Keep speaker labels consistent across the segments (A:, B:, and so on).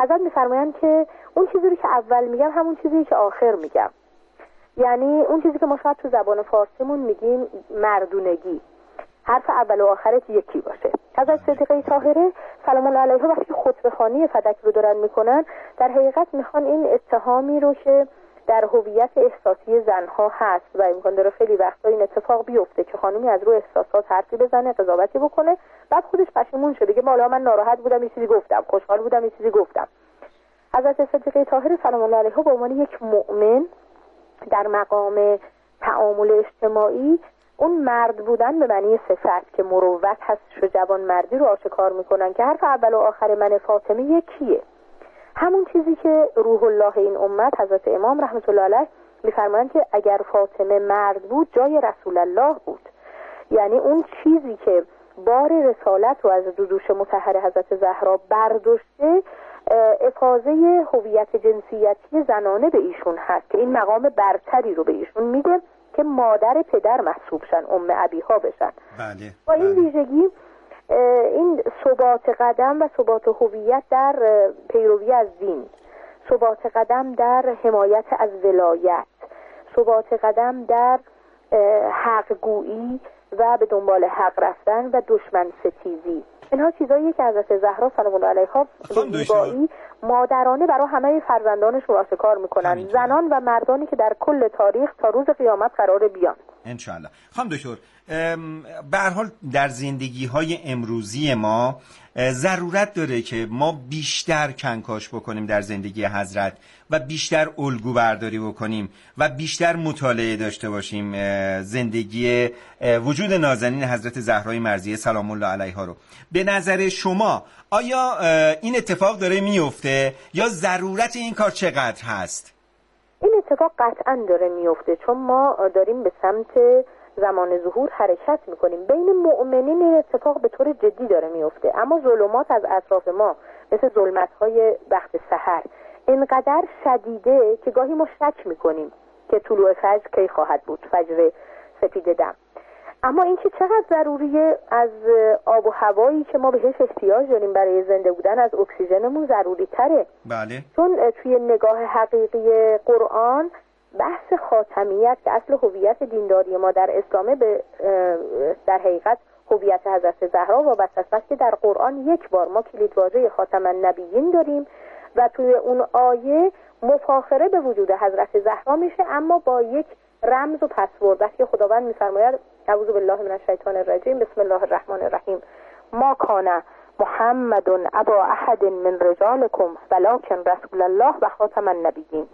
A: حضرت میفرمایند که اون چیزی رو که اول میگم همون چیزی که آخر میگم، یعنی اون چیزی که ما شاید تو زبان فارسیمون میگیم مردونگی، حرف اول و آخرت یکی باشه. حضرت صدیقه طاهره سلام الله علیها وقتی خطبه‌خوانی فدک رو دارن میکنن، در حقیقت میخوان این اتهامی رو که در هویت احساسی زنها هست و امکان داره خیلی وقتا این اتفاق بیفته که خانومی از روی احساسات حرفی بزنه، قضاوتی بکنه، بعد خودش پشیمون شه، بگه والا من ناراحت بودم یه چیزی گفتم، خوشحال بودم یه چیزی گفتم. حضرت صدیقه طاهره سلام الله علیها به عنوان یک مؤمن در مقام تعامل اجتماعی اون مرد بودن به معنی صفت که مروت هست و جوان مردی رو آشکار میکنن که حرف اول و آخر من فاطمه یکیه. همون چیزی که روح الله این امت حضرت امام رحمت الله علیه میفرمایند که اگر فاطمه مرد بود جای رسول الله بود. یعنی اون چیزی که بار رسالت رو از دوش مطهر حضرت زهرا برداشته، افاضه هویت جنسیتی زنانه به ایشون هست که این مقام برتری رو به ایشون میده که مادر پدر محسوب شن، ام ابیها بشن.
B: بله.
A: با این ویژگی این ثبات قدم و ثبات هویت در پیروی از دین، ثبات قدم در حمایت از ولایت، ثبات قدم در حق گویی و به دنبال حق رفتن و دشمن ستیزی، اینها چیزاییه که حضرت زهرا سلام الله علیها به زیبایی مادرانه برای همه فرزندانش رو آشکار میکنن، زنان و مردانی که در کل تاریخ تا روز قیامت قراره بیان
B: انشالله. خانم دکتر، به هر حال در زندگی های امروزی ما ضرورت داره که ما بیشتر کنکاش بکنیم در زندگی حضرت و بیشتر الگو برداری بکنیم و بیشتر مطالعه داشته باشیم زندگی وجود نازنین حضرت زهرای مرضیه سلام الله علیها رو. به نظر شما آیا این اتفاق داره میفته یا ضرورت این کار چقدر هست؟
A: این اتفاق قطعا داره میفته، چون ما داریم به سمت زمان ظهور حرکت میکنیم. بین مؤمنین این اتفاق به طور جدی داره میفته، اما ظلمات از اطراف ما مثل ظلمت‌های وقت سحر اینقدر شدیده که گاهی ما شک میکنیم که طلوع فجر کی خواهد بود، فجر سپید دم. اما این که چقدر ضروریه، از آب و هوایی که ما بهش احتیاج داریم برای زنده بودن، از اکسیژنمون ضروری تره.
B: بله.
A: چون توی نگاه حقیقی قرآن بحث خاتمیت که اصل هویت دینداری ما در اسلام به در حقیقت هویت حضرت زهرا وابسته است که در قرآن یک بار ما کلیدواژه خاتم النبیین داریم و توی اون آیه مفاخره به وجود حضرت زهرا میشه، اما با یک رمز و پسورد که خداوند میفرماید اعوذ بالله من الشیطان الرجیم بسم الله الرحمن الرحیم ما کان محمد ابا احد من رجالکم ولکن رسول الله و خاتم النبیین.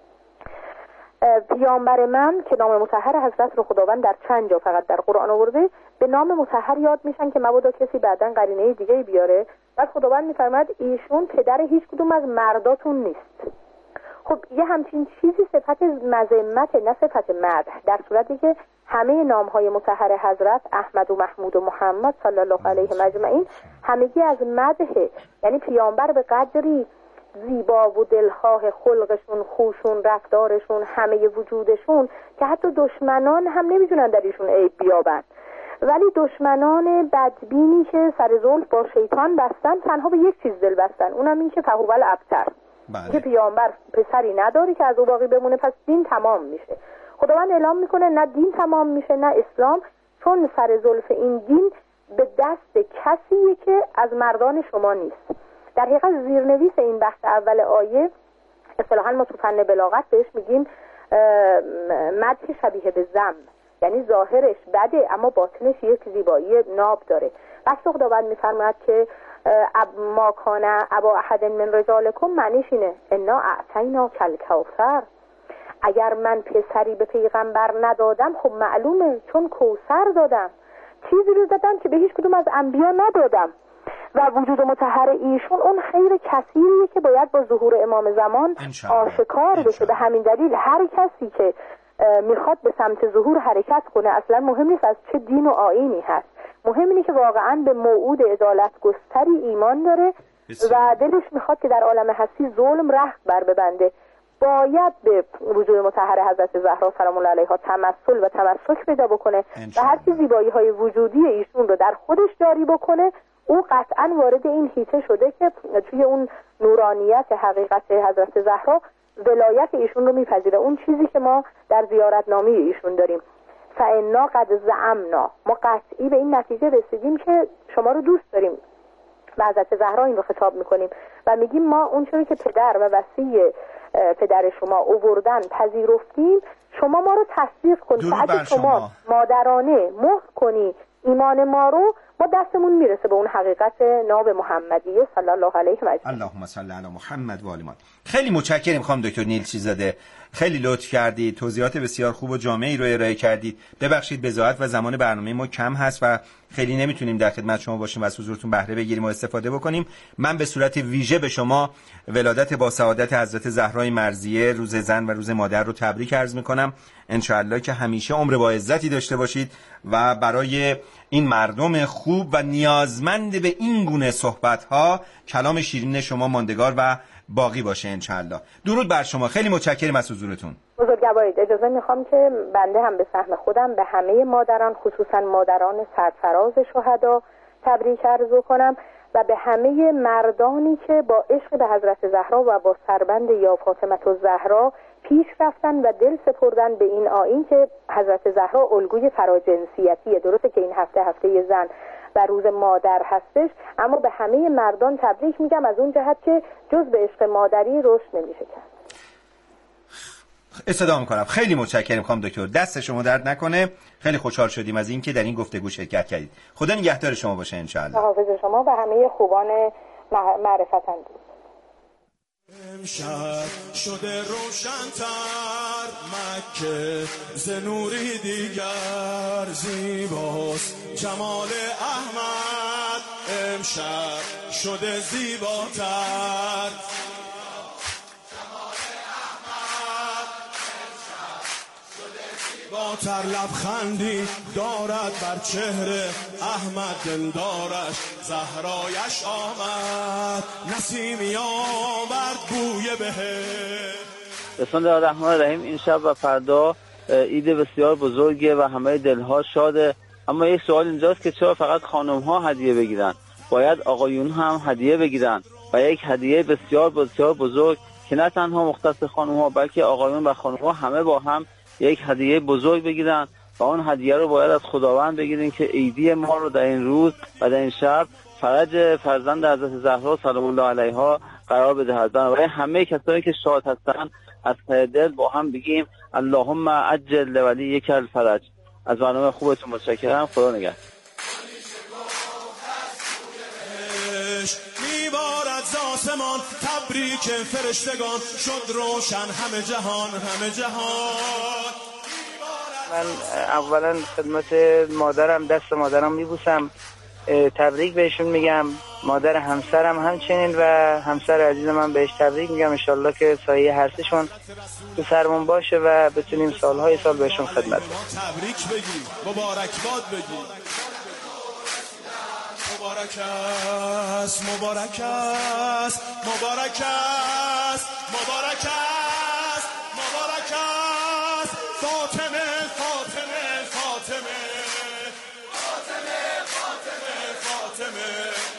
A: پیامبر من که نام مطهر حضرت رو خداوند در چند جا فقط در قرآن آورده به نام مطهر یاد میشن که مبادا کسی بعداً قرینه دیگه بیاره، بعد خداوند میفرماید ایشون پدر هیچ کدوم از مرداتون نیست. خب یه همچین چیزی صفت مذمت، نه صفت مدح، در صورتی که همه نامهای مطهر حضرت احمد و محمود و محمد صلی الله علیه مجمعین همگی از مدحه. یعنی پیامبر به قدری زیبا و دلخواه خلقشون، خوشون، رفتارشون، همه وجودشون که حتی دشمنان هم نمیتونن در ایشون عیب بیابن، ولی دشمنان بدبینی که سر زلف با شیطان بستن تنها به یک چیز دل بستن، اونم این که فهو الابتر، که پیامبر پسری نداره که از او باقی بمونه، پس دین تمام میشه. خداوند اعلام میکنه نه دین تمام میشه نه اسلام، چون سر زلف این دین به دست کسیه که از مردان شما نیست. در حقیقت زیرنویس این بخش اول آیه اصطلاحاً ما تو فن بلاغت بهش میگیم مدح شبیه به ذم، یعنی ظاهرش بده اما باطنش یک زیبایی ناب داره. پس خداوند میفرماید که ما کان ابا احد من رجالکم، معنیش اینه انا اعطینا کالکوثر، اگر من پسری به پیغمبر ندادم خب معلومه چون کوثر دادم، چیزی رو دادم که به هیچ کدوم از انبیا ندادم و وجود مطهر ایشون اون خیر کثیریه که باید با ظهور امام زمان آشکار بشه. به همین دلیل هر کسی که میخواد به سمت ظهور حرکت کنه اصلا مهم نیست از چه دین و آیینی هست، مهم اینه که واقعا به موعود عدالت گستری ایمان داره و دلش میخواد که در عالم هستی ظلم رخت بر ببنده، باید به وجود مطهر حضرت زهرا سلام الله علیها تمثل و تمسک پیدا بکنه و هر چی زیبایی های وجودی ایشون رو در خودش جاری بکنه، او قطعا وارد این حیطه شده که توی اون نورانیت حقیقت حضرت زهرا ولایت ایشون رو میپذیره. اون چیزی که ما در زیارتنامه ایشون داریم، فانا قد زعمنا، ما قطعی به این نتیجه رسیدیم که شما رو دوست داریم. و حضرت زهرا این رو خطاب میکنیم و میگیم ما اون چیزی که پدر و وصی پدر شما اووردن پذیرفتیم، شما ما رو تصدیق کنید. اگه شما مادرانه مهر کنی ایمان ما رو، ما دستمون میرسه به اون حقیقت ناب محمدیه صلی الله علیه و آله.
B: اللهم صل علی محمد و آل محمد. خیلی متشکرم خانم دکتر نیلچی زاده، خیلی لطف کردید، توضیحات بسیار خوب و جامعی رو ارائه کردید. ببخشید بضاعت و زمان برنامه ما کم هست و خیلی نمیتونیم در خدمت شما باشیم و از حضورتون بهره بگیریم و استفاده بکنیم. من به صورت ویژه به شما ولادت با سعادت حضرت زهرای مرضیه، روز زن و روز مادر رو تبریک عرض میکنم. انشاءالله که همیشه عمر با عزتی داشته باشید و برای این مردم خوب و نیازمند به این گونه صحبت‌ها کلام شیرین شما ماندگار و باقی باشه انشاءالله. درود بر شما، خیلی متشکرم از حضورتون.
A: بزرگوارید، اجازه میخوام که بنده هم به سهم خودم به همه مادران، خصوصا مادران سرفراز شهدا تبریک عرض کنم و به همه مردانی که با عشق به حضرت زهرا و با سربند یا فاطمه الزهرا پیش رفتن و دل سپردن به این آیین که حضرت زهرا الگوی فراجنسیتیه. درسته که این هفته زن و روز مادر هستش، اما به همه مردان تبریک میگم از اون جهت که جز به عشق مادری رشد نمیشه کرد.
B: استفاده میکنم. خیلی متشکرم خانم دکتر، دست شما درد نکنه. خیلی خوشحال شدیم از اینکه در این گفتگو شرکت کردید. خدا نگهدار شما باشه انشاءالله.
A: حافظ شما و همه خوبان معرفت اندوز.
C: امشب شده روشن‌تر مکه ز نوری دیگر، زیباست جمال احمد امشب شده زیباتر. باتر لبخندی دارد بر چهره احمد دلدارش، زهرایش آمد نسیمی آورد بوی بهشت.
D: بسم الله الرحمن الرحیم. این شب و فردا عید بسیار بزرگه و همه دلها شاده، اما یک سوال اینجاست که چرا فقط خانم ها هدیه بگیرن؟ باید آقایون هم هدیه بگیرن و یک هدیه بسیار بسیار بزرگ که نه تنها مختص خانم ها بلکه آقایون و خانم ها همه با هم یک هدیه بزرگ بگیرن و اون هدیه رو باید از خداوند بگیرین که عیدی ما رو در این روز و در این شب فرج فرزند حضرت زهرا سلام الله علیها قرار بدهد. برای همه کسایی که شاد هستن از ته دل با هم بگیم اللهم عجل لولیک الفرج. از برنامه خوبتون متشکرم. خدا نگهدار.
C: میبارد ز آسمان تبریک فرشتگان، شد روشن همه جهان همه جهان.
E: من اولا خدمت مادرم دست مادرم میبوسم، تبریک بهشون میگم. مادر همسرم همچنین و همسر عزیز من بهش تبریک میگم. انشالله که سایه هر سهشون تو سرمون باشه و بتونیم سالهای سال بهشون خدمت کنیم.
C: تبریک بگیم، مبارکباد بگیم. مبارک است مبارک است مبارک است مبارک است مبارک است فاطمه فاطمه فاطمه فاطمه فاطمه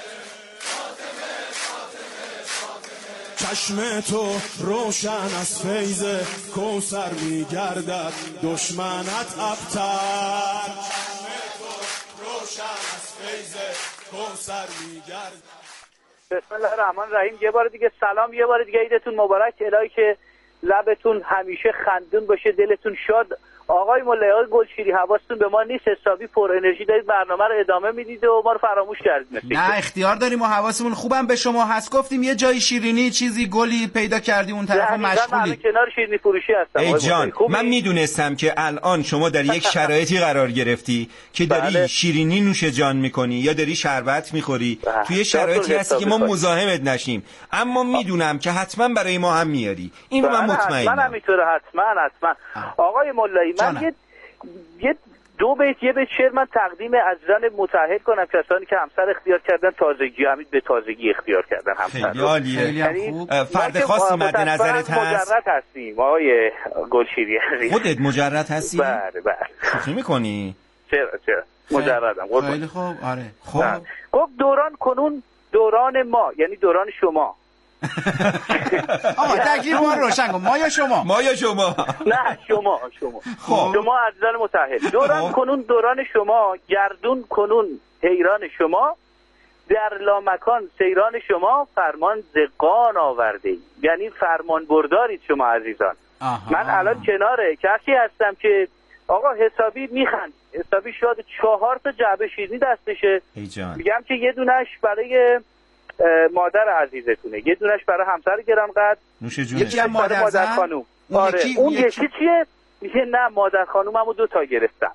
C: فاطمه. چشم تو روشن از فیض کوثر میگردد، دشمنت ابتر. چشم تو روشن از فیض کوثر میگردد.
F: بسم الله الرحمن الرحیم. یه بار دیگه سلام، یه بار دیگه عیدتون مبارک. الهی که لبتون همیشه خندون باشه، دلتون شاد. آقای مولایی، آقای گلشیری، حواستون به ما نیست، حسابی پر انرژی دارید برنامه رو ادامه میدید و ما رو فراموش کردید.
G: نه اختیار داریم و حواسمون خوبم به شما هست. گفتیم یه جای شیرینی چیزی گلی پیدا کردی اون طرف مشغولی.
F: من کنار شیرینی فروشی هستم.
B: ای جان، من میدونستم که الان شما در یک شرایطی قرار گرفتی که داری شیرینی نوش جان میکنی یا داری شربت میخوری. توی شرایطی هستی که ما مزاحمت نشیم، اما میدونم که حتما برای ما هم میاری. این رو من مطمئنم.
F: من همینطوره. حتما. آقای مولایی، من یه دو بیت یه بیت شعر من تقدیم عزیزان متأهل کنم، کسانی که همسر اختیار کردن، تازگی همین به تازگی اختیار کردن همسر.
B: خیلی عالیه. فرد خاصی مد نظرت هست؟
F: مجرد هستیم آقای گلشیری.
B: خودت مجرد هستی؟
F: بله.
B: شوخی میکنی؟
F: چرا مجردم.
G: خیلی خوب. آره خب
F: گفت دوران کنون دوران ما، یعنی دوران شما.
G: آقا تکلیف ما روشن کن. ما یا شما؟
B: ما یا شما؟
F: نه شما.
B: خب
F: شما عزیزان متحد، دوران کنون دوران شما، گردون کنون حیران شما، در لامکان سیران شما، فرمان زقان آورده ای. یعنی فرمان بردارید شما عزیزان. من الان کنار کسی هستم که آقا حسابی میخند، حسابی شاید 4 تا جعبه شیرینی دستشه. میگم که یه دونش برای مادر عزیزتونه، یه دونش برای همسر گرانقدر،
G: یکی هم مادر
F: خانوم. آره اون یکی چیه؟ میگه نه مادر خانوممو 2 تا گرفتم.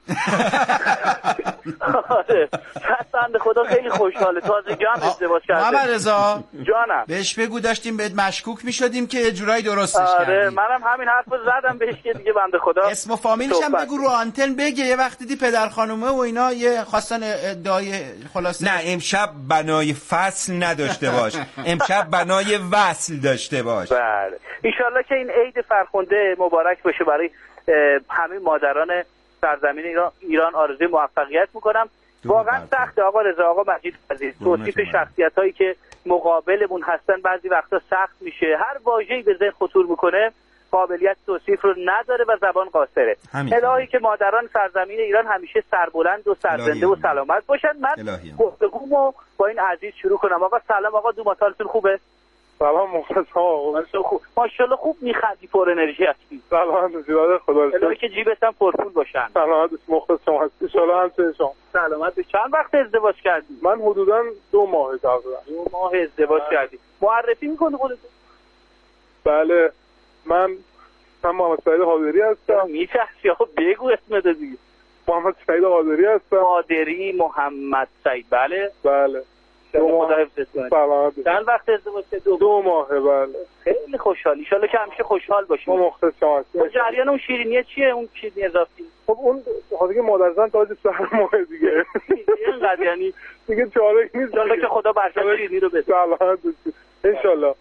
F: آره بنده خدا خیلی خوشحاله، تازگی هم ازدواج کرده.
G: محمد رضا
F: جانم
G: بهش بگو داشتیم بهت مشکوک میشدیم که جورایی درستش کردی.
F: آره منم همین حرفو زدم بهش که دیگه بنده خدا
G: اسم و فامیلش هم بگو رو آنتن بگه. یه وقت دیدی پدر خانومه و اینا یه خواستن ادعای خلاصه.
B: نه امشب بنای فصل نداشته باش، امشب بنای وصل داشته باش.
F: بله ان شاءالله که این عید فرخنده مبارک بشه برای همه مادران سرزمین ایران. آرزوی موفقیت میکنم. واقعا سخته آقا رضا، آقا مجید عزیز، توصیف شخصیتایی که مقابلمون هستن بعضی وقتا سخت میشه. هر واژه‌ای به ذهن خطور میکنه قابلیت توصیف رو نداره و زبان قاصره. الهی که مادران سرزمین ایران همیشه سربلند و سرزنده و سلامت باشن. من گفتگومو با این عزیز شروع کنم. آقا سلام آقا، دوماتالتون خوبه؟
H: سلام مخلصم آقا.
F: ماشاءالله خوب میخندی، پر انرژی هستی.
H: سلام زیاد خدا رو
F: الهی که جیبت هم پرپول باشن.
H: سلامت مخلص شما هستی. ان شاء الله همچنین شما.
F: سلامت. چند وقت ازدواج کردی؟
H: من حدوداً 2 ماه تقریبا.
F: 2 ماه ازدواج کردی. معرفی می‌کنی خودت؟
H: بله من محمد سعید قادری هستم.
F: می‌فهمی آقا بگو اسمت دیگه.
H: محمد سعید قادری هستم.
F: قادری محمد سعید. بله
H: بله.
F: خدا حفظت کنه.
H: سلامت.
F: چند وقت ازدواج کردی؟
H: 2 ماهه. بله
F: خیلی خوشحال. ان شاءالله که همیشه خوشحال باشی.
H: مخلص شما هستم.
F: جریان اون شیرینیه چیه؟ اون چیزی اضافی؟
H: خب اون خاطر که مادرزن تاج سر ماه دیگه.
F: اینقدر یعنی
H: دیگه چاره نیست.
F: ان شاءالله که خدا برکت شیرینی رو بده.
H: سلامت ان شاء الله.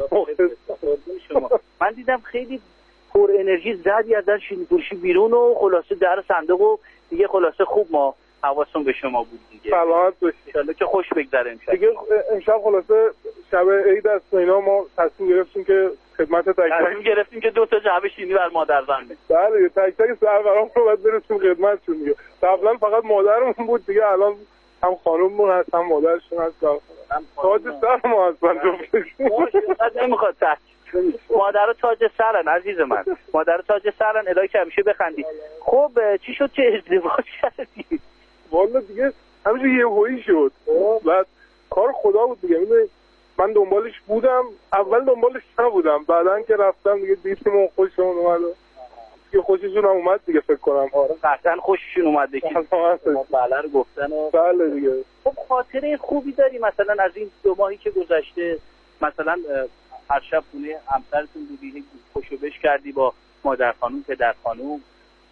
F: من دیدم خیلی پر انرژی زدی از در شیرینی فروشی بیرون و خلاصه در صندوق و دیگه خلاصه خوب ما حواسون به شما بود دیگه.
H: سلامت باشید.
F: ان شاءالله که خوش بگذره امشب.
H: دیگه امشب خلاصه شب عید است و اینا ما تصمیم گرفتیم که خدمت
F: گرفتیم که 2 تا جعبه شیرینی بر مادرزن بدیم.
H: بله تک تک سرورام رو باید برسیم خدمتشون دیگه. قبلا فقط مادرمون بود دیگه الان هم خانوممون هست هم مادرشون هست. تاج سر ما هستن
F: جفتشون. نمیخواد مادر تاج سرن عزیز من. مادر تاج سرن الهی که همیشه بخندی. خب چی شد که ازدواج کردی؟
H: والا دیگه همیشه یهویی شد. بعد کار خدا بود دیگه. من دنبالش بودم، اول دنبالش نبودم، بعدن که رفتم دیگه دیدم اون خوششون اومد دیگه. خوششون هم اومد دیگه فکر کنم. آره
F: قطعا خوششون اومد دیگه. بله رو گفتن و
H: بله دیگه.
F: خب خاطره خوبی داری مثلا از این 2 ماهی که گذشته؟ مثلا هر شب خونه همسرتون بودی خوشو بش کردی با مادر خانوم پدر خانوم؟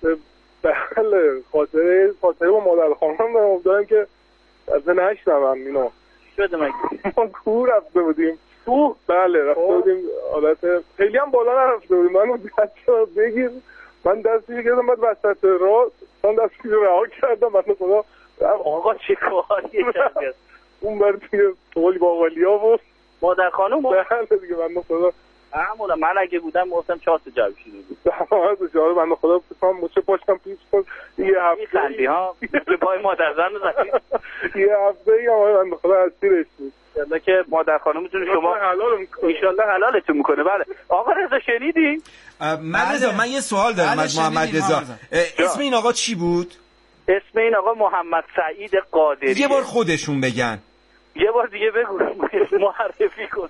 H: بله خاطره با مادر خانوم دارم که از نشنم اینو
F: شده مگه.
H: ما کوه رفته بودیم. کوه؟ بله رفته بودیم. حالت خیلی هم بالا نرفته بودیم. منو دستشو بگیر، من دستشو گرفتم بعد وسط راه من دستشو رها کردم. من خدا
F: آقا چه کاریه کرد
H: اون بر دیگه قولی با قولیا بود
F: مادر خانوم.
H: بله دیگه من خدا
F: همونا من اگه بودم گفتم 4 تا جعبه شیرینی بود.
H: بسیار من خدا بسام مچه پاشم پیش کن یه هفته
F: خندی ها به پای مادرزن زدی.
H: یه هفته یا من خدا اسیرش بود.
F: ان که مادر خانومتون شما
H: حلال میکنه.
F: ان شاء الله حلالتون میکنه. بله آقا رضا شنیدی؟
B: من یه سوال دارم از محمد رضا. اسم این آقا چی بود؟
F: اسم این آقا محمد سعید قادری.
B: یه بار خودشون بگن.
F: یه بار دیگه بگو معرفی کن.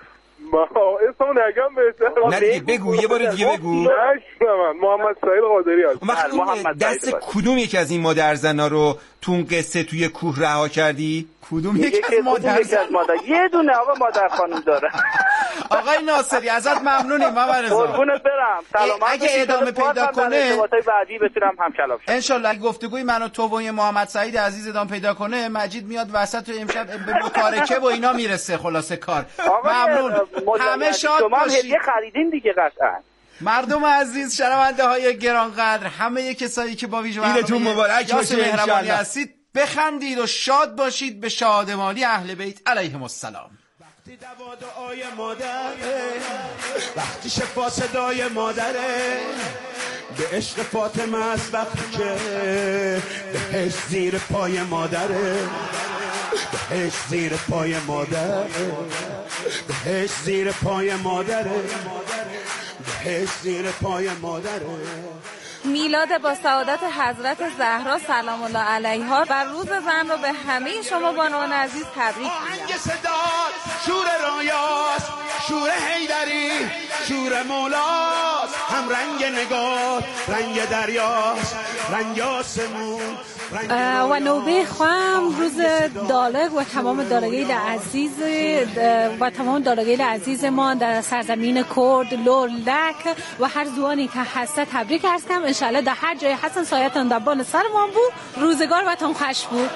H: اسمو نگم بهتر.
B: نه دیگه بگو یه بار دیگه بگو.
H: من محمد سعید قادری هستم.
B: وقتی دست کدوم یک از این مادرزنا رو تو اون قصه توی کوه رها کردی؟
G: کدوم یک از مادرزنا؟
F: یه دونه آقا مادر خانم داره.
G: آقای ناصری ازت ممنونیم محمد رضا.
F: قربونت برم. سلامت.
G: اگه ادامه پیدا کنه
F: ارتباطای بعدی بتونم همکلام شم.
G: ان شاء الله گفتگوی من و تو و محمد سعید عزیز ادامه پیدا کنه، مجید میاد وسط امشب به متارکه و اینا میرسه خلاصه کار. ممنون. همه شاد
F: شما
G: باشید.
F: هدیه خریدین دیگه قطعا.
G: مردم عزیز، شنونده های گرانقدر، همه کسایی که با ویژه
B: عیدتون مبارک باشه
G: مهربانی هستید، بخندید و شاد باشید به شادمانی اهل بیت علیهم السلام.
C: وقتی دوا دعای مادره، وقتی شفا صدای مادره، به عشق فاطمه است وقتی که بهش زیر پای مادره، بهش زیر پای مادره، بهش زیر پای مادره، بهش زیر پای مادره.
I: میلاد با سعادت حضرت زهرا سلام الله علیها و روز زن رو به همه شما بانوان عزیز تبریک میگم.
C: آهنگ صدات شور رویاست، شور حیدری، شور مولاست، هم رنگ نگاه رنگ دریاست، رنگ آسمون
J: و نوبه خواهم روز دالگ و تمام دالگیل عزیز و تمام دالگیل عزیز ما در سرزمین کرد لولک و هر زوانی که هسته تبریک عرض کنم. انشالله در هر جای هستن سایتان دبان سرمان بود، روزگار و تان خوش بود.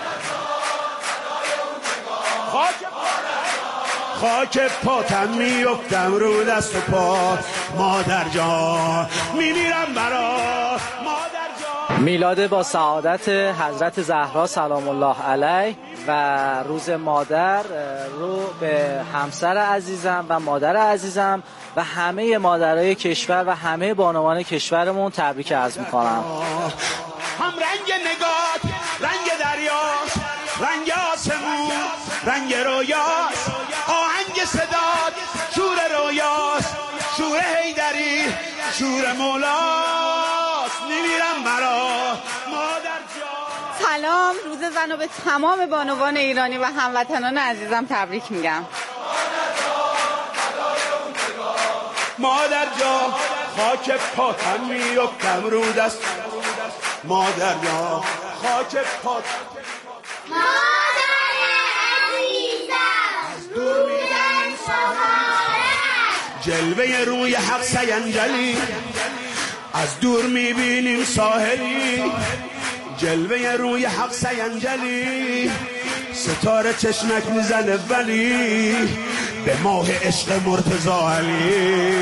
C: خاک پاتم میفتم رو دست و پا، مادر جان میمیرم برات مادر جان.
K: میلاد با سعادت حضرت زهرا سلام الله علیه و روز مادر رو به همسر عزیزم و مادر عزیزم و همه مادرای کشور و همه بانوان کشورمون تبریک عرض میکنم.
C: هم رنگ نگات رنگ دریاست، رنگ آسمون رنگ رویاست، آهنگ صدات شور رویاست، شور حیدری شور مولاست، میمیرم برا مادر جان.
L: سلام، روز زن رو به تمام بانوان ایرانی و هموطنان عزیزم تبریک میگم.
C: مادر جان خاک پاتم میفتم رو دست، مادر جان خاک پاتم
M: مادر عزیزم دورن سهارت،
C: جلوه روی حق سینجلی از دور میبینیم ساحلی، جلوه روی حق سینجلی ستاره چشمک میزنه ولی به ماه عشق مرتضی علی.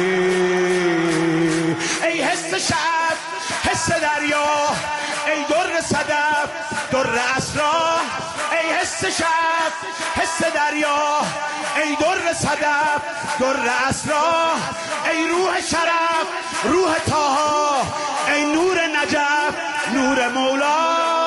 C: ای حس شب حس دریا، ای در صدف در اسرار، ای حس شب حس دریا، ای در صدف در اسرار، ای روح شرف روح طه، ای نور نجف نور مولا،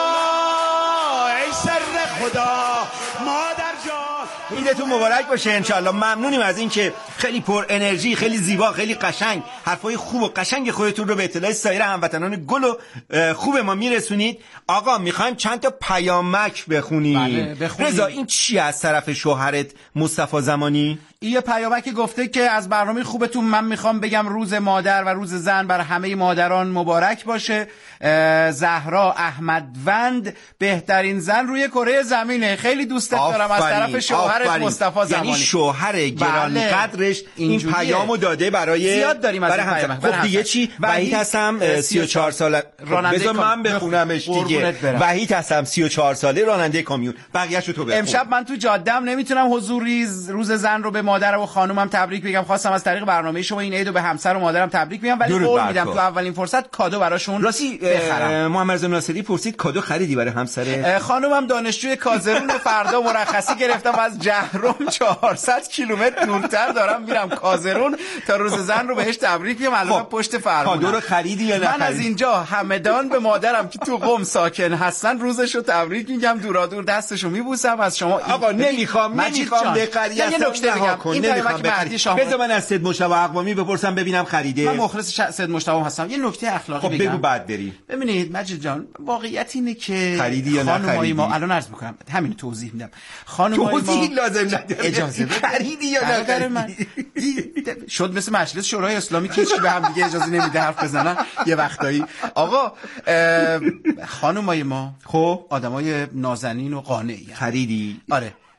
C: ای سر خدا مادر جان.
B: عیدتون مبارک باشه انشالله. ممنونیم از این که خیلی پر انرژی، خیلی زیبا، خیلی قشنگ حرفای خوب و قشنگ خودتون رو به اطلاع سایر هموطنان گل و خوب ما میرسونید. آقا میخوایم چند تا پیامک بخونیم.
G: بله بخونیم.
B: رضا این چی از طرف شوهرت مصطفی زمانی؟
G: این یه پیامک گفته که از برنامه خوبتون من میخوام بگم روز مادر و روز زن بر همه مادران مبارک باشه. زهرا احمدوند بهترین زن روی کره زمینه، خیلی دوستت دارم. از طرف شوهرت مصطفی زمانی،
B: یعنی شوهر گرانقدرش این پیامو داده برای
G: زیاد داریم از این پیام.
B: خب دیگه چی؟ وحید هستم 34 ساله. بذار من بخونمش دیگه. وحید هستم 34 ساله راننده کامیون. بقیه‌شو تو بخون.
G: امشب من تو جاده‌ام نمیتونم حضوری روز زن رو به مادر و خانومم تبریک بگم. خواستم از طریق برنامه شما این عیدو به همسر و مادرم تبریک بگم، ولی قول میدم تو اولین فرصت کادو براشون بخرم.
B: محمد رضا ناصری پرسید کادو خریدی برای همسر؟
G: خانومم دانشجوی کازرون، فردا مرخصی گرفتم از جهرم 400 کیلومتر دورتر دارم میرم کازرون تا روز زن رو بهش تبریک بگم. الان پشت فرمونم.
B: کادو رو خریدی یا نه؟
G: من از اینجا همدان به مادرم که تو قم ساکن هستن روزشو تبریک میگم، دورا دور دستشو میبوسم. از شما
B: آقا نمیخوام بقریه.
G: یه نکته بگم. این
B: نمیخوام بذار من از سید مجتبی اقوامی بپرسم ببینم خریده.
G: من مخلص سید مجتبی هستم. یه نکته اخلاقی
B: بگم. خب بگو بعد بری.
G: ببینید مجید جان، واقعیت اینه که
B: خریدی یا
G: خانمای ما الان عرض میکنم، همین توضیح میدم. خانمای ما
B: توضیح لازم نداره.
G: اجازه بده.
B: خریدی یا نخریدی؟
G: شد مثل مجلس شورای اسلامی که هیچ کی به هم دیگه اجازه نمیده حرف بزنن یه وقتایی. آقا خانمای ما خب آدمای نازنین و قانعی.
B: خریدی؟
G: آره.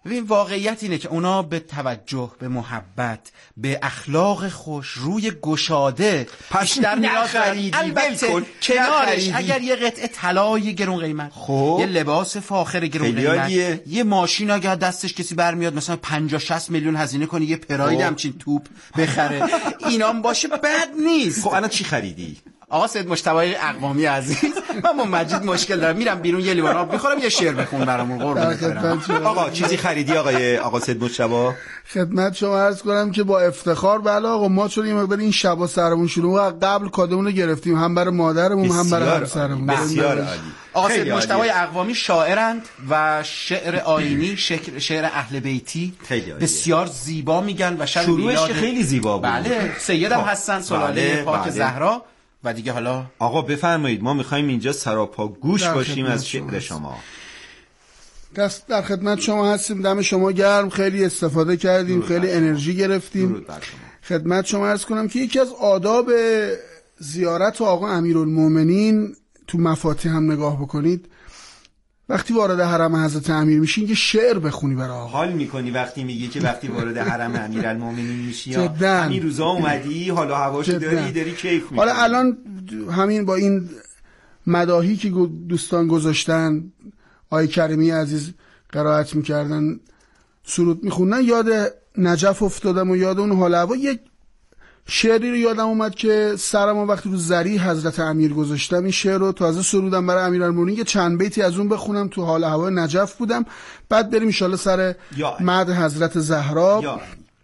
G: ببین واقعیت اینه که اونا به توجه، به محبت، به اخلاق خوش، روی گشاده بیشتر نیاز دارن. البته کنارش اگر یه قطعه طلای گرون قیمت، یه لباس فاخر گرون قیمت، یه ماشین اگر دستش کسی برمیاد مثلا 50-60 میلیون هزینه کنه یه پراید همچین توپ بخره، اینام باشه بد نیست.
B: خب الان چی خریدی؟
G: آقا سید مجتبی اقوامی عزیز، من با مجید مشکل دارم، میرم بیرون یه لیوان آب میخورم، یه شعر بخون برامون قربونت برم.
B: آقا چیزی خریدی آقا سید مجتبی؟
N: خدمت شما عرض کنم که با افتخار بله آقا، ما چون یه مقدار این شبا سرمون شروع قبل کادومون رو گرفتیم، هم برای مادرمون هم برای همسرمون.
G: بسیار عالی. آقا سید مجتبی اقوامی شاعرند و شعر آیینی، شعر اهل بیتی بسیار زیبا میگن و
B: شروعش که خیلی زیبا بود.
G: بله سیدم هستن سلاله پاک زهرا و دیگه حالا
B: آقا بفرمایید، ما میخوایم اینجا سراپا گوش باشیم از شعر شما.
N: دست در خدمت شما هستیم، دم شما گرم، خیلی استفاده کردیم، خیلی انرژی گرفتیم. خدمت شما عرض کنم که یکی از آداب زیارت آقا امیرالمومنین تو مفاتیح هم نگاه بکنید، وقتی وارد حرم حضرت امیر میشین که شعر بخونی برای آقا.
B: حال میکنی وقتی میگی که وقتی وارد حرم امیرالمومنین میشی، همین روزا اومدی حالا هواشو داری کیف میکنی.
N: حالا الان همین با این مداحی که دوستان گذاشتن، آقای کریمی عزیز قرائت میکردن، سرود میخوندن، یاد نجف افتادم و یاد اون حال هوا. یک شعری رو یادم اومد که سرمو وقتی رو زری حضرت امیر گذاشتم، این شعر رو تازه سرودم برای امیرالمومنین، یه چند بیتی از اون بخونم، تو حال هوای نجف بودم، بعد بریم ان شاءالله سر مدح حضرت زهرا.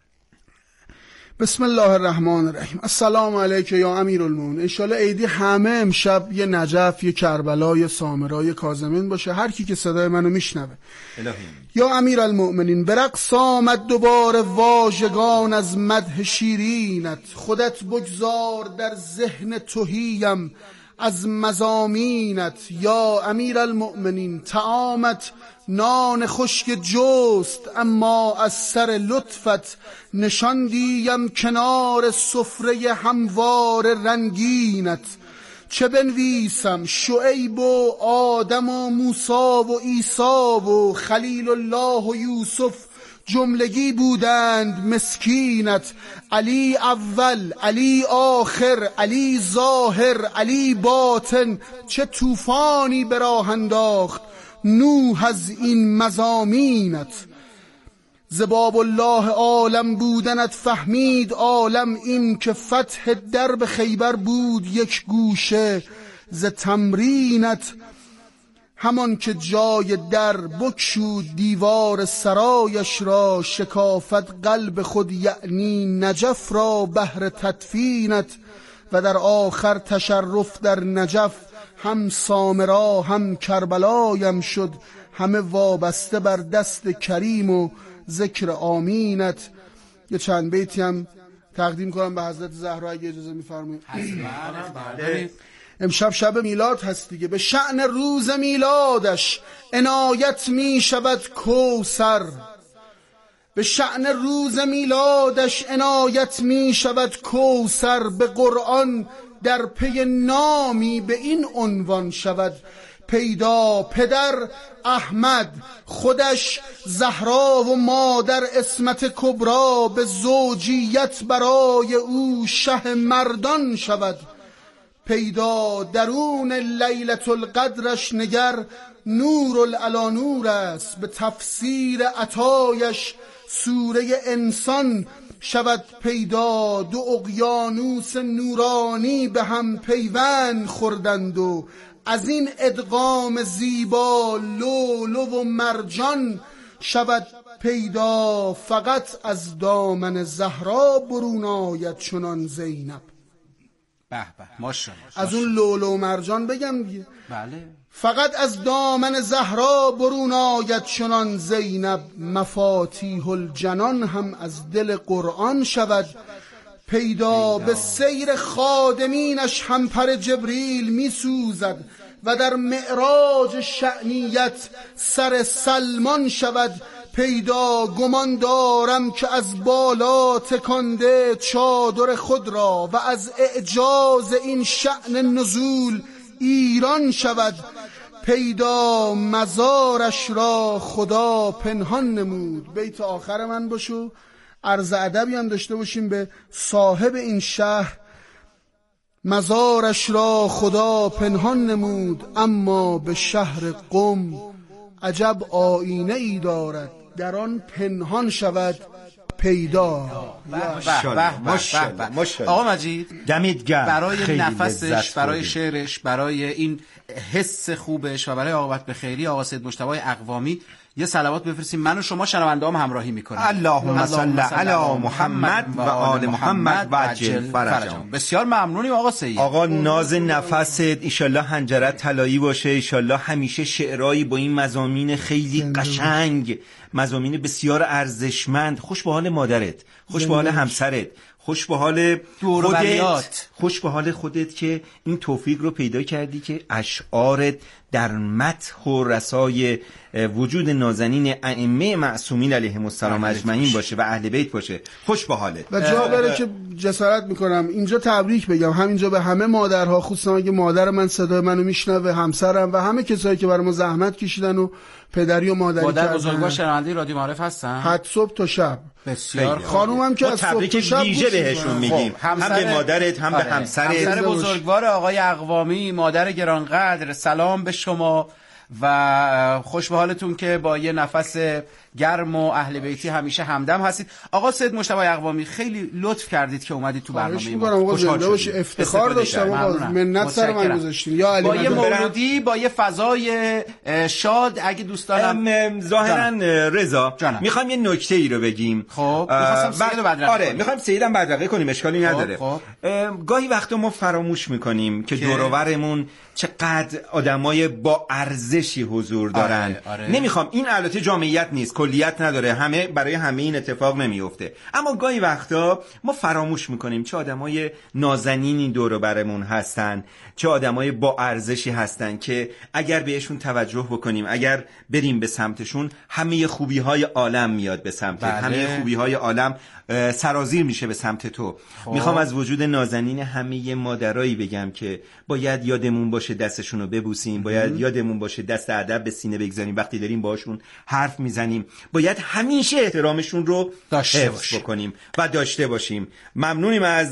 N: بسم الله الرحمن الرحیم. السلام علیک یا امیرالمومنین. ان شاءالله عیدی همه امشب یه نجف، یه کربلا، یه سامرا، یه کاظمین باشه، هر کی که صدای منو میشنوه. یا امیرالمومنین، به رقص آمد دوباره واژگان از مدح شیرینت، خودت بگذار در ذهن تهیم از مزامینت. یا امیرالمومنین، طعامت نان خشک جست، اما از سر لطفت نشاندیم کنار سفره هموار رنگینت. چه بنویسم؟ شعیب و آدم و موسی و عیسی و خلیل الله و یوسف جملگی بودند مسکینت. علی اول، علی آخر، علی ظاهر، علی باطن، چه طوفانی به راه انداخت نوح از این مضامینت. زباب الله عالم بودنت فهمید عالم، این که فتح درب خیبر بود یک گوشه ز تمرینت. همان که جای در بکشود دیوار سرایش را، شکافت قلب خود یعنی نجف را بهر تدفینت. و در آخر تشرف در نجف هم سامرا هم کربلایم شد، همه وابسته بر دست کریم و ذکر آمینت. یه چند بیتی هم تقدیم کنم به حضرت زهرا اگه اجازه می‌فرمایید. امشب شب میلاد هست دیگه، به شأن روز میلادش عنایت می شود کوثر. به شأن روز میلادش عنایت می شود کوثر، به قرآن در پی نامی به این عنوان شود پیدا. پدر احمد خودش زهرا و مادر عصمت کبرا، به زوجیت برای او شه مردان شود پیدا. درون لیلة القدرش نگر نور علی نور است، به تفسیر عطایش سوره انسان شود پیدا. دو اقیانوس نورانی به هم پیوند خوردند و از این ادغام زیبا لولو و مرجان شود پیدا. فقط از دامن زهرا برون آید چنان زینب.
G: به به ماشاءالله.
N: از اون لولو و مرجان بگم دیگه.
G: بله.
N: فقط از دامن زهرا برون آید چنان زینب، مفاتیح الجنان هم از دل قرآن شود پیدا. به سیر خادمینش هم پر جبریل می سوزد و در معراج شأنیت سر سلمان شود پیدا. گمان دارم که از بالا تکانده چادر خود را و از اعجاز این شأن نزول ایران شود پیدا مزارش را خدا پنهان نمود. بیت آخر من باشو عرض ادبی هم داشته باشیم به صاحب این شهر. مزارش را خدا پنهان نمود، اما به شهر قم عجب آینه ای دارد، در آن پنهان شود پیدا.
G: آقا مجید
B: دمید گرم،
G: برای نفسش، برای شعرش، برای این حس خوبش و برای عاقبت به خیری آقا سید مجتبی اقوامی یه صلوات بفرستیم. من و شما شنونده هم همراهی میکنیم.
B: اللهم صل علی محمد و آل محمد و عجل فرجهم.
G: بسیار ممنونیم آقا سید.
B: آقا ناز نفست ایشالله حنجرت طلایی باشه، ایشالله همیشه شعرایی با این مضامین خیلی قشنگ، مضامین بسیار ارزشمند. خوش به حال مادرت، خوش به حال همسرت، خوش به حال خودت، خوش به حال خودت که این توفیق رو پیدا کردی که اشعارت در مدح و رسای وجود نازنین ائمه معصومین علیهم السلام اجمعین باشه و اهل بیت باشه. خوش به حالت.
N: و جا بره که جسارت میکنم اینجا تبریک بگم همینجا به همه مادرها، خصوصا اگه مادر من صدای منو میشنوه، همسرم و همه کسایی که برای ما زحمت کشیدن و پدری و مادری کردن.
G: مادر بزرگوار شنونده رادیو معارف هستن؟
N: حد صبح تا شب.
G: بسیار
N: خانومم که از صبح تا شب
B: ویژه بهشون میگیم، هم به مادرت هم به همسرت.
G: همسر بزرگوار آقای اقوامی، مادر گرانقدر، سلام به شما و خوش به حالتون که با یه نفس گرم و اهل بیتی همیشه همدم هستید. آقا سید مجتبی اقوامی خیلی لطف کردید که اومدید تو برنامه ما.
N: خوشحال شدید. افتخار داشتم آقا، منت سر من گذاشتین. یا علی
G: با یه مولودی، با یه فضای شاد اگه دوستانم
B: ظاهرا رضا میخوام یه نکته ای رو بگیم.
G: خب می‌خواستم سید بدرقه.
B: آره میخوام سیدم بدرقه کنیم، اشکالی نداره. گاهی وقتا ما فراموش میکنیم که دور و برمون چقدر آدمای با ارزشی حضور دارن.
G: آره.
B: نمیخوام این البته جامعیت نیست، کلیت نداره، همه برای همه این اتفاق نمیفته، اما گاهی وقتا ما فراموش میکنیم چه آدمای نازنینی دور و برمون هستن، چه آدمای با ارزشی هستن که اگر بهشون توجه بکنیم، اگر بریم به سمتشون، همه خوبی‌های عالم میاد به سمت همه خوبی‌های عالم سرازیر میشه به سمت تو. میخوام از وجود نازنین همه مادرایی بگم که باید یادمون باشه دستشون رو ببوسیم، باید یادمون باشه دست ادب به سینه بگذاریم وقتی داریم باهاشون حرف میزنیم، باید همیشه احترامشون رو حفظ بکنیم و داشته باشیم. ممنونیم از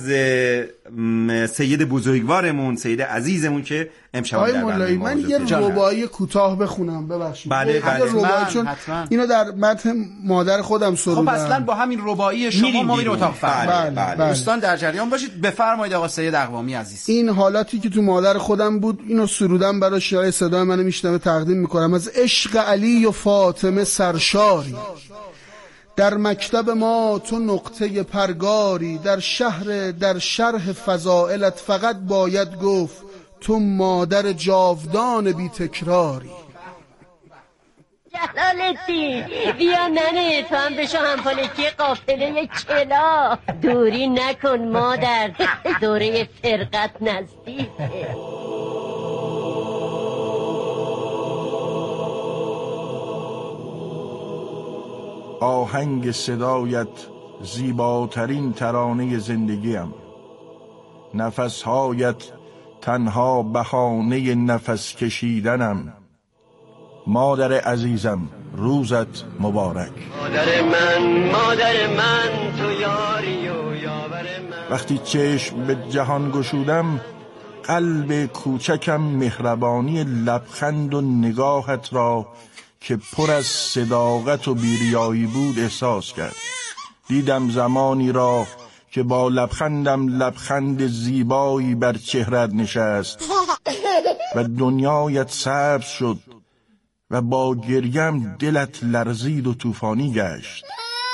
B: سید بزرگوارمون، سید عزیزمون که امشب در برنامه
N: من یه رباعی کوتاه بخونم، ببخشید.
B: بله
N: چون اینو در متن مادر خودم سرودم.
G: خب اصلا با همین رباعی شما ما میریم اتاق فرمان. دوستان در جریان باشید. بفرمایید آقا سید اقوامی عزیز.
N: این حالاتی که تو مادر خودم بود اینو سرودم برای شای صدای منو میشنوه تقدیم میکنم. از عشق علی و فاطمه سرشاری، در مکتب ما تو نقطه پرگاری، در شرح فضائلت فقط باید گفت تو مادر جاودان بی تکراری.
O: جلال‌الدین بیا ننه تو هم بشو همپالکی قافله کلا. دوری نکن مادر، دوره فرقت نزدیکه.
P: آهنگ صدایت زیباترین ترانه زندگیم، نفسهایت تنها بهانه نفس کشیدنم. مادر عزیزم روزت مبارک.
O: مادر من تو یاری و یاور من.
P: وقتی چشم به جهان گشودم، قلب کوچکم مهربانی لبخند و نگاهت را که پر از صداقت و بیریایی بود احساس کرد. دیدم زمانی را که با لبخندم لبخند زیبایی بر چهرت نشست و دنیایت سبز شد و با گریم دلت لرزید و طوفانی گشت.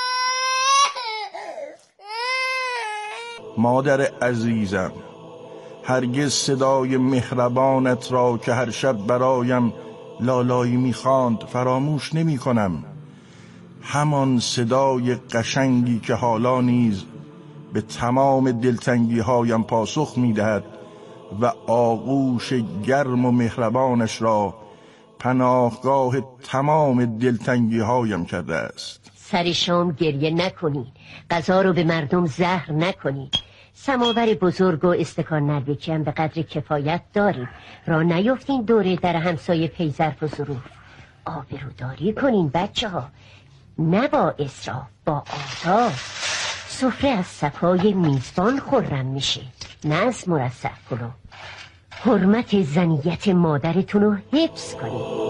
P: مادر عزیزم، هرگز صدای مهربانت را که هر شب برایم لالایی می‌خواند فراموش نمی‌کنم. همان صدای قشنگی که حالا نیز به تمام دلتنگی‌هایم پاسخ می‌دهد و آغوش گرم و مهربانش را پناهگاه تمام دلتنگی‌هایم کرده است.
O: سر شام گریه نکنید، غذا رو به مردم زهر نکنید. سماور بزرگ و استکان نلبکی هم به قدر کفایت داریم. را نیفتین دوره در همسایه پیزرف و ظروف. آبروداری کنین بچه ها، نه با اسراف، با آداب. سفره از صفای میزبان خرم میشه، نه از مرصع پلو. حرمت زنیت مادرتون رو حفظ کنین.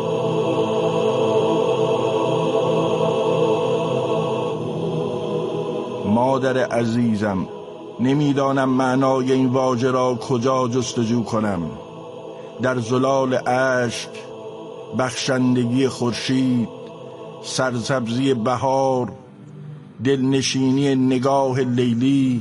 P: مادر عزیزم، نمیدانم معنای این واژه را کجا جستجو کنم. در زلال اشک، بخشندگی خورشید، سرسبزی بهار، دلنشینی نگاه لیلی،